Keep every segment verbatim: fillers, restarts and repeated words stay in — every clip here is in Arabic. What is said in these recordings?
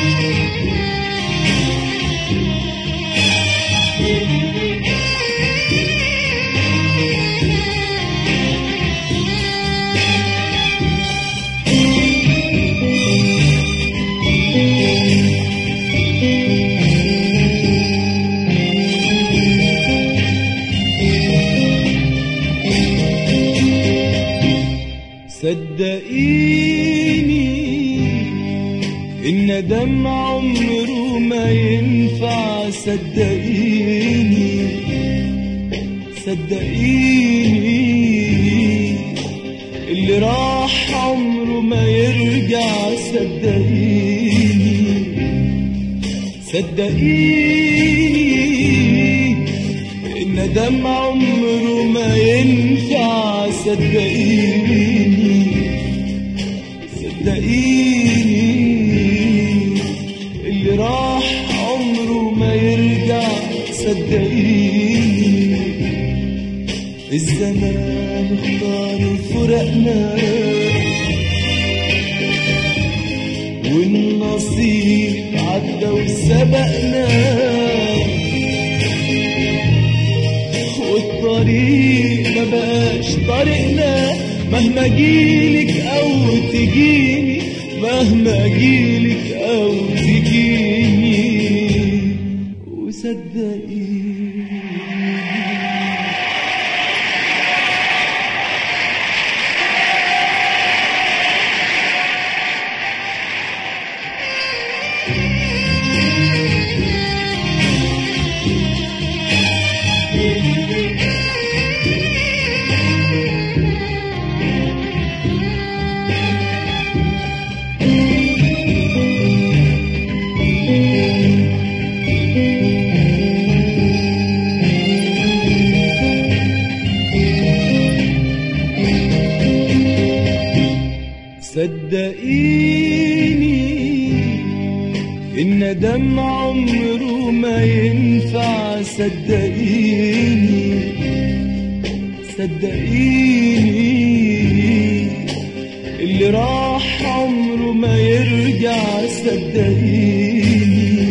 صدقيني الندم عمره ما ينفع، صدقيني صدقيني اللي راح عمره ما يرجع، صدقيني صدقيني الندم عمره ما ينفع، صدقيني صدقيني اللي راح عمره ما يرجع، صدقيني الزمان اختار فرقنا والنصيب عدى وسبقنا، والطريق ما بقاش طريقنا، مهما جيلك او تجيني، مهما جيلك او تجيني وصدقيني. صدقيني الندم عمره ما ينفع، صدقيني صدقيني اللي راح عمره ما يرجع، صدقيني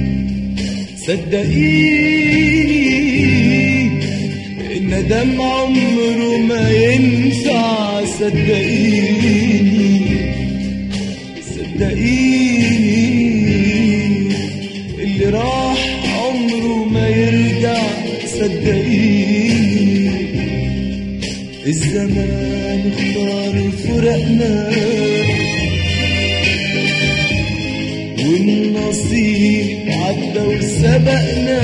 صدقيني الندم عمره ما ينفع، صدقيني صدقيني اللي راح عمره ما يرجع، صدقيني الزمان اختار فرقنا والنصيب عدى وسبقنا،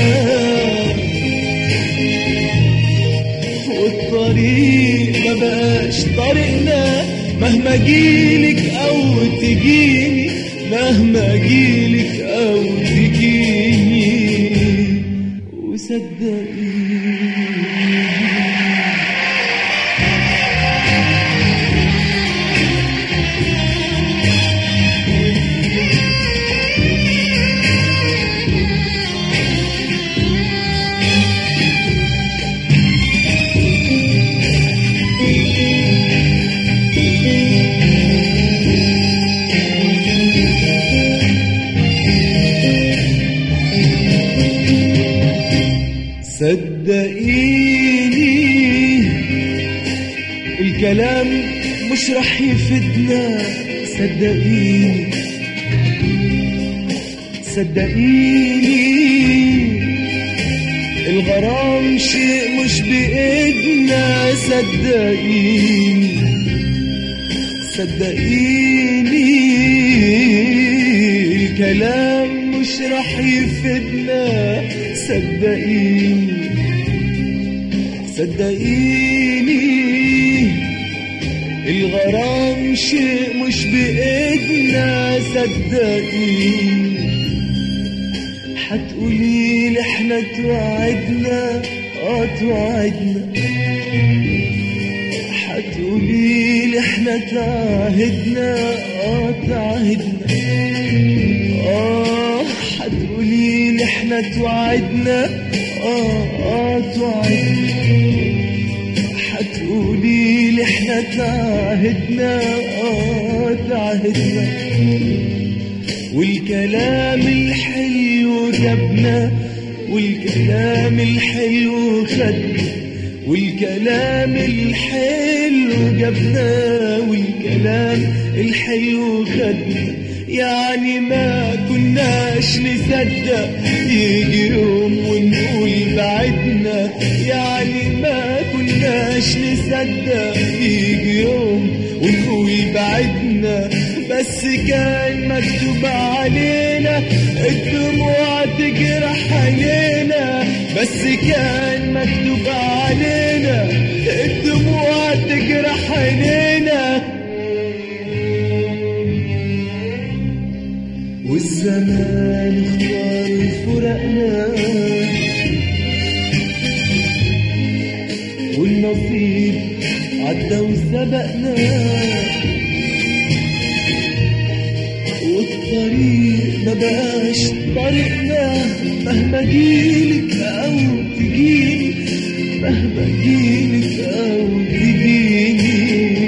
والطريق ما بقاش طريقنا، مهما جيلك او تجيني، مهما جيلك او تجيني وصدقيني. صدقيني الكلام مش رح يفيدنا، صدقيني صدقيني الغرام شيء مش بإيدنا، صدقيني صدقيني الكلام مش رح يفيدنا، صدقيني صدقيني الغرام شيء مش بإيدنا، صدقيني حتقوليلي احنا توعدنا، اه توعدنا، حتقوليلي احنا تعهدنا، اه تعهدنا، اه حتقوليلي احنا توعدنا، اه اه توعدنا، حتقوليلي احنا تعهدنا، اه تعهدنا، والكلام الحلو جابنا، والكلام الحلو خدنا، والكلام الحلو جابنا، والكلام الحلو خدنا. يعني ما كناش نصدق يجي يوم ونقول بعدنا، يعني ما كناش نصدق يجي يوم ونقول بعدنا. بس كان مكتوب علينا الدموع تجرح عينينا، بس كان مكتوب علينا الدموع تجرح عينينا. والزمان اختار فرقنا، والنصيب عدى وسبقنا، والطريق ما بقاش طريقنا. مهما جيلك او تجيني، مهما جيلك او تجيني،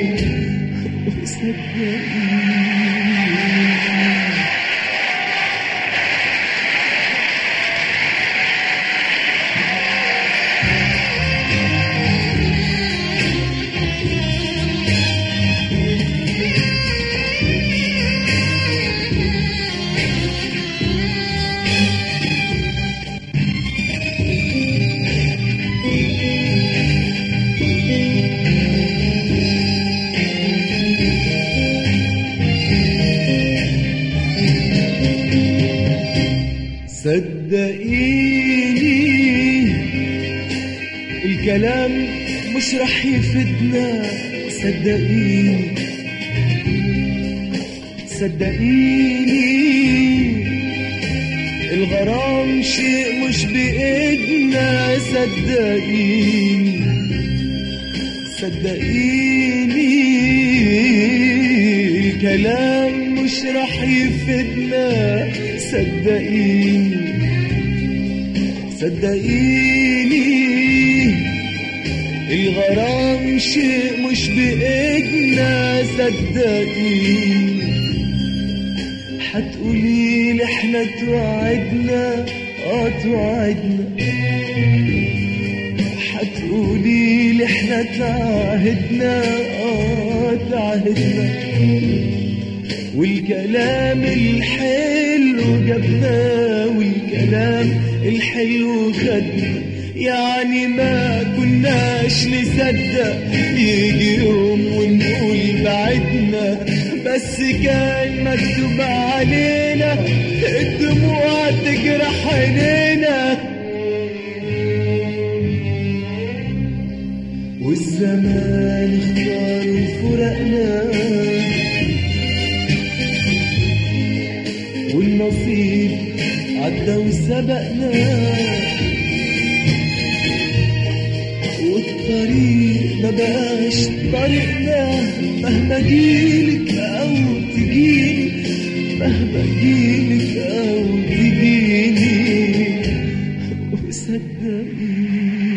صدقني. صدقيني الكلام مش رح يفيدنا، صدقيني صدقيني الغرام شيء مش بإيدنا، صدقيني صدقيني الكلام مش رح يفيدنا، صدقيني صدقيني الغرام شيء مش بإيدنا، صدقيني. حتقولي احنا توعدنا، اه توعدنا، حتقولي احنا تعهدنا، اه تعهدنا. والكلام الحلو جابنا، والكلام الحلو خدنا. يعني ما كناش نصدق يجي يوم ونقول بعدنا، بس كان مكتوب علينا الدموع تجرح عينينا. والزمان اختار فرقنا، والنصيب عدى وسبقنا، والطريق ما بقاش طريقنا. مهما جيلك او تجيني، مهما جيلك او تجيني، وصدقيني.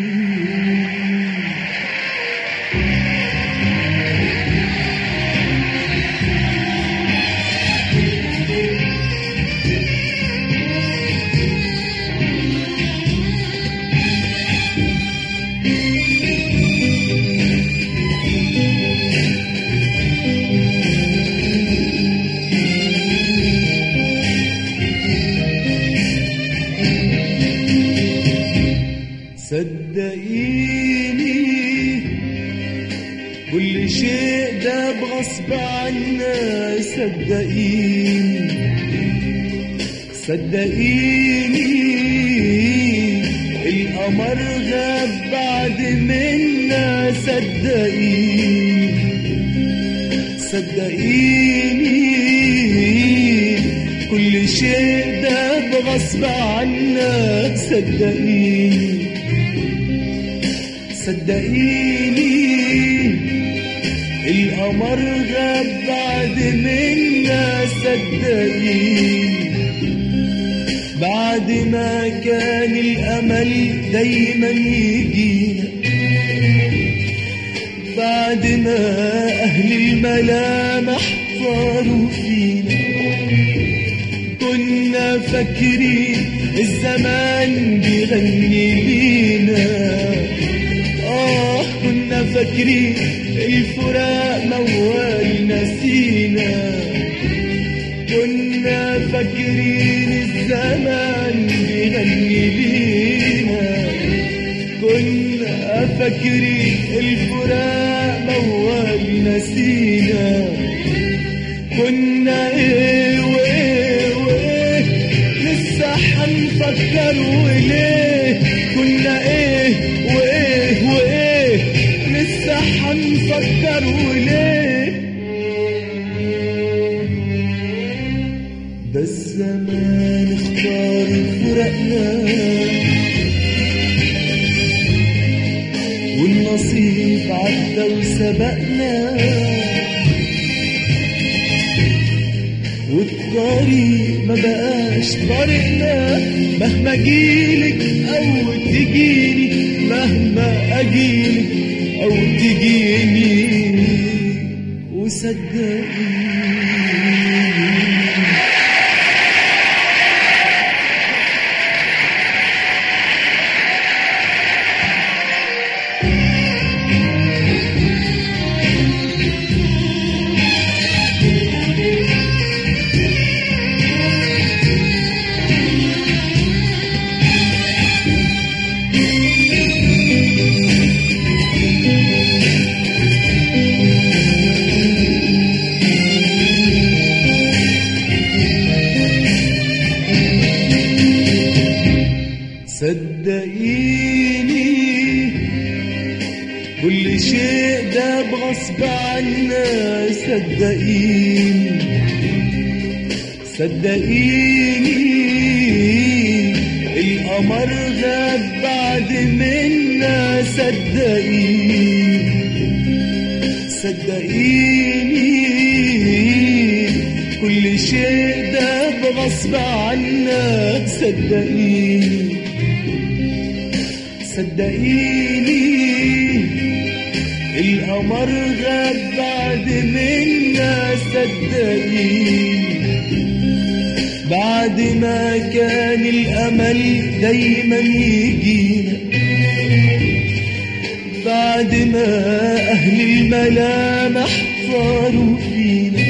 صدقيني كل شيء ده بغصب عنا، صدقيني صدقيني القمر غاب بعد منا، صدقيني صدقيني كل شيء ده بغصب عنا، صدقيني صدقيني القمر غاب بعد منا، صدقيني بعد ما كان الأمل دايما يجينا، بعد ما أهل الملامح صاروا فينا، كنا فاكرين الزمان بيغني لينا، آه كنا فاكرين الفراق موال نسينا، كنا فاكرين الزمان بيغني لينا، كنا فاكرين الفراق موال نسينا، كنا ايه وايه وايه لسه حنفكر وليه، كنا ايه وايه وايه لسه حنفكر وليه، ده الزمان اختار فرقنا والنصيب عدى وسبقنا، والطريق ما بقاش طريقنا، مهما جيلك او تجيني، مهما اجيلك او تجيني وصدقيني. صدقيني كل شيء ده بغصب عنا، صدقيني صدقيني القمر غاب بعد منا، صدقيني صدقيني كل شيء ده بغصب عنا، صدقيني صدقيني القمر غاب بعد منا، صدقيني بعد ما كان الأمل دايما يجينا، بعد ما أهل الملامح صاروا فينا،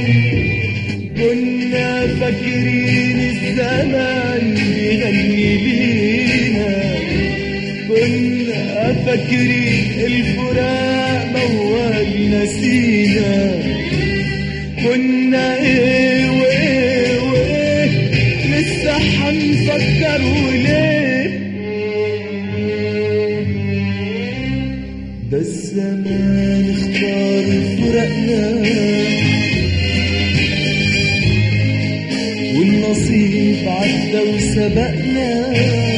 كنا فاكرين الزمان بيغني لينا، كنا فاكرين الفراق موال نسينا، كنا ايه وايه وايه لسه حنفكر وليه، ده الزمان اختار فرقنا والنصيب عدى وسبقنا،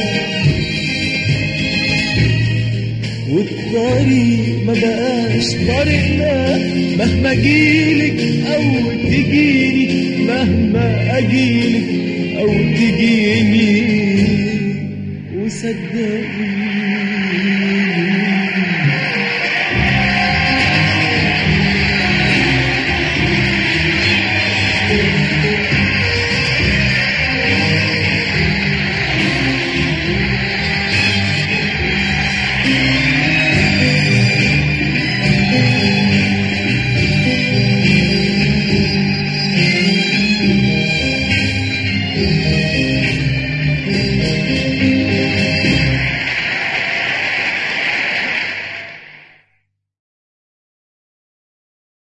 والطريق ما بقاش طريقنا، مهما جيلك او تجيني، مهما اجيلك او تجيني وصدقيني.